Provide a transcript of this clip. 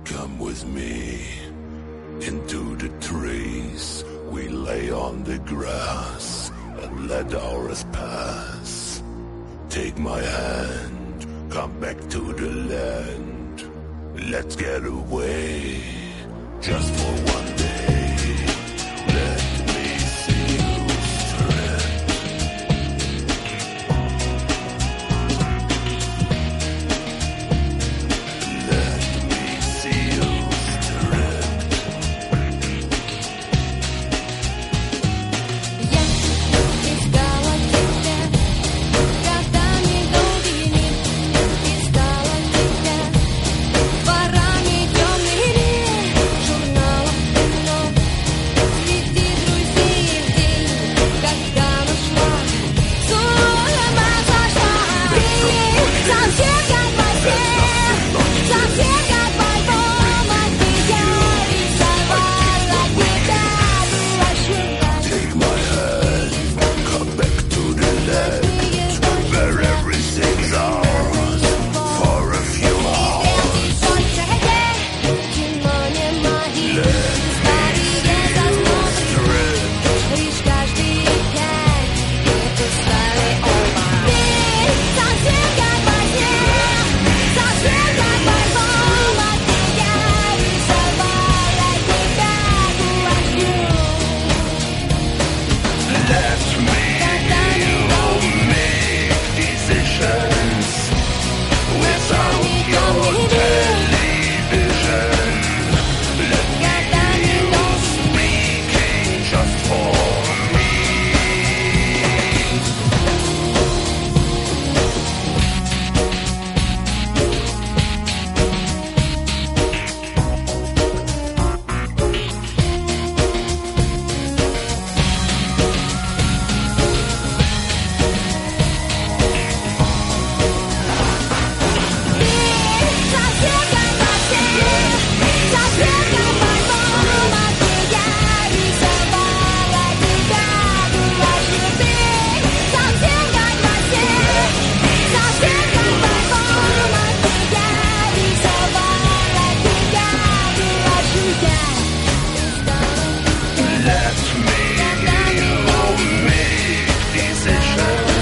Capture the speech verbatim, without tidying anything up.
Come with me into the trees. We lay on the grass and let hours pass. Take my hand, come back to the land. Let's get away, just for one day. Let me see you strip. Let me see you strip. Я искала тебя годами долгими, искала тебя ворами темными, журналом кино, среди друзей в день, когда нашла, с ума сошла. Ты совсем как во сне, совсем как в альбомах, где я рисовала тебя, гуашью. Take my hand, come back to the land where everything's ours for a few hours. Лишь каждый день это старый оба. Ты совсем как во сне, совсем как в альбомах, где я рисовала тебя гуашью. Let me make decisions without your television. Let me speaking just for me. Совсем как во сне, совсем как в альбомах, где я рисовала тебя гуашью. Ты совсем как во сне, совсем как в альбомах, где я рисовала тебя гуашью. Я искала тебя Let me make decisions